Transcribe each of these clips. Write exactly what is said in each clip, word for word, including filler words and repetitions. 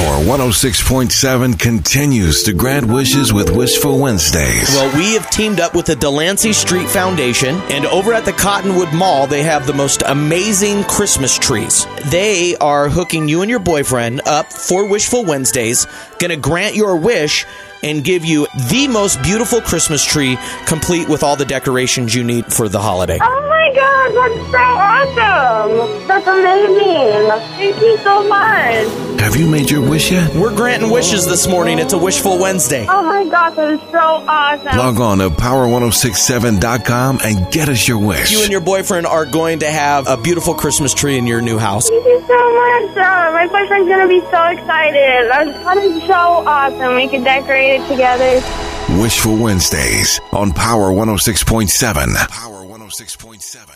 Power one oh six point seven continues to grant wishes with Wishful Wednesdays. Well, we have teamed up with the Delancey Street Foundation, and over at the Cottonwood Mall, they have the most amazing Christmas trees. They are hooking you and your boyfriend up for Wishful Wednesdays, going to grant your wish and give you the most beautiful Christmas tree, complete with all the decorations you need for the holiday. Oh my God, that's so awesome! That's amazing! Thank you so much! Have you made your wish yet? We're granting wishes this morning. It's a Wishful Wednesday. Oh my gosh, that is so awesome! Log on to power ten sixty-seven dot com and get us your wish. You and your boyfriend are going to have a beautiful Christmas tree in your new house. Thank you so much! Uh, my boyfriend's going to be so excited. That is so awesome. We can decorate it together. Wishful Wednesdays on Power one oh six point seven. Power one oh six point seven.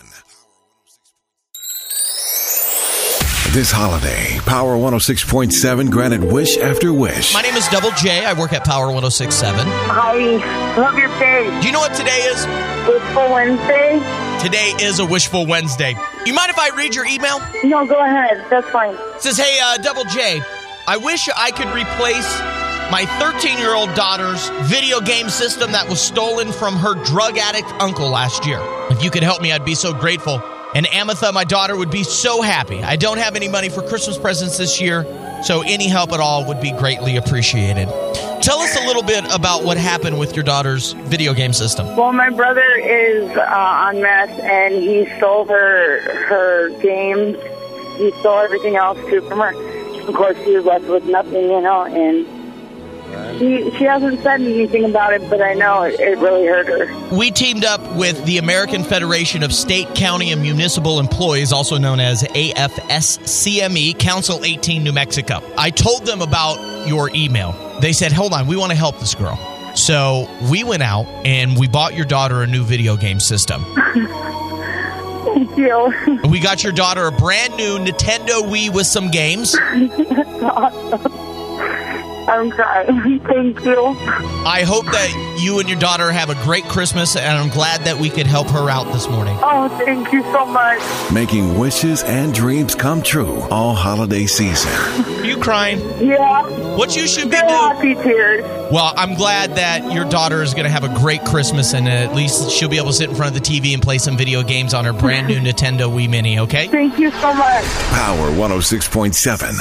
This holiday, Power one oh six point seven granted wish after wish. My name is Double J. I work at Power one oh six point seven. Hi, love your face. Do you know what today is? Wishful Wednesday? Today is a Wishful Wednesday. You mind if I read your email? No, go ahead. That's fine. It says, hey, uh, Double J, I wish I could replace my thirteen-year-old daughter's video game system that was stolen from her drug addict uncle last year. If you could help me, I'd be so grateful. And Amitha, my daughter, would be so happy. I don't have any money for Christmas presents this year, so any help at all would be greatly appreciated. Tell us a little bit about what happened with your daughter's video game system. Well, my brother is uh, on meth, and he stole her her games. He stole everything else, too, from her. Of course, she was left with nothing, you know, and She, she hasn't said anything about it, but I know it, it really hurt her. We teamed up with the American Federation of State, County, and Municipal Employees, also known as A F S C M E, Council eighteen, New Mexico. I told them about your email. They said, hold on, we want to help this girl. So we went out and we bought your daughter a new video game system. Thank you. We got your daughter a brand new Nintendo Wii with some games. That's awesome. I'm crying. Thank you. I hope that you and your daughter have a great Christmas, and I'm glad that we could help her out this morning. Oh, thank you so much. Making wishes and dreams come true all holiday season. Are you crying? Yeah. What you should be They're doing? happy tears. Well, I'm glad that your daughter is going to have a great Christmas, and at least she'll be able to sit in front of the T V and play some video games on her brand new Nintendo Wii Mini, okay? Thank you so much. Power one oh six point seven.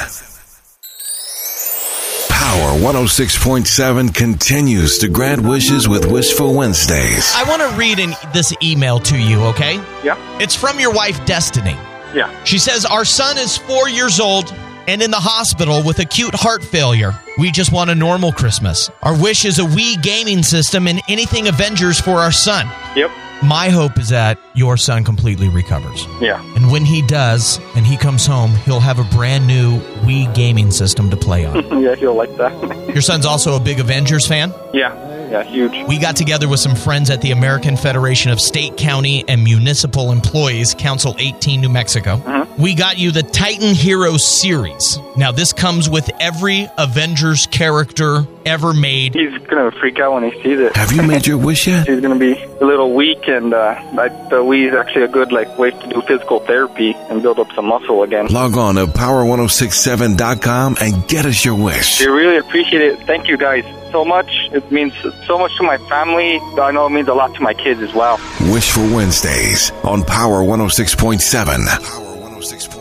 Power one oh six point seven continues to grant wishes with Wishful Wednesdays. I want to read in this email to you, okay? Yeah. It's from your wife, Destiny. Yeah. She says, our son is four years old and in the hospital with acute heart failure. We just want a normal Christmas. Our wish is a Wii gaming system and anything Avengers for our son. Yep. My hope is that your son completely recovers. Yeah. And when he does, and he comes home, he'll have a brand new Wii gaming system to play on. Yeah, he'll like that. Your son's also a big Avengers fan? Yeah. Yeah, huge. We got together with some friends at the American Federation of State, County, and Municipal Employees, Council eighteen, New Mexico. Mm-hmm. We got you the Titan Heroes series. Now, this comes with every Avengers character ever made. He's going to freak out when he sees it. Have you made your wish yet? He's going to be a little weak, and uh, I, the Wii is actually a good like way to do physical therapy and build up some muscle again. Log on to power ten sixty-seven dot com and get us your wish. We really appreciate it. Thank you guys so much. It means so much to my family. I know it means a lot to my kids as well. Wishful Wednesdays on Power one oh six point seven. Power one oh six point seven.